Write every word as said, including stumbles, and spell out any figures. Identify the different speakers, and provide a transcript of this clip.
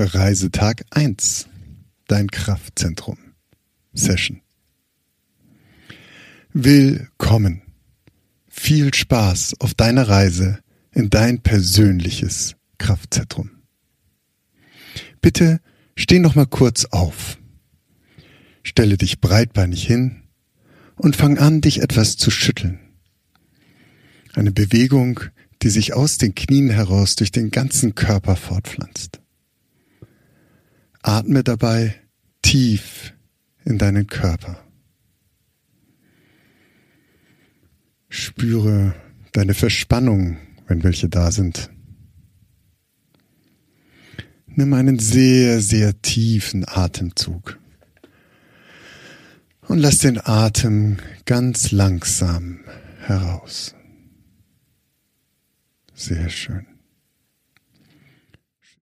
Speaker 1: Reisetag eins. Dein Kraftzentrum. Session. Willkommen. Viel Spaß auf deiner Reise in dein persönliches Kraftzentrum. Bitte steh noch mal kurz auf. Stelle dich breitbeinig hin und fang an, dich etwas zu schütteln. Eine Bewegung, die sich aus den Knien heraus durch den ganzen Körper fortpflanzt. Atme dabei tief in deinen Körper. Spüre deine Verspannung, wenn welche da sind. Nimm einen sehr, sehr tiefen Atemzug und lass den Atem ganz langsam heraus. Sehr schön.